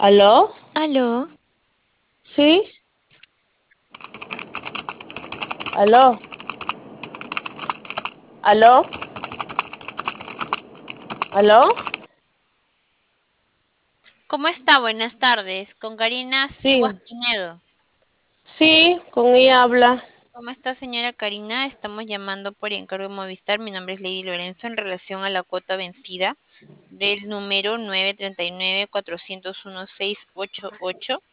¿Aló? Aló, ¿Sí? ¿Aló? ¿Aló? ¿Aló? ¿cómo está? Buenas tardes. Con Karina Sihuas Sí, Pinedo. sí, con ella habla. ¿Cómo está, señora Karina? Estamos llamando por encargo de Movistar. Mi nombre es Lady Lorenzo en relación a la cuota vencida del número 939-401-688.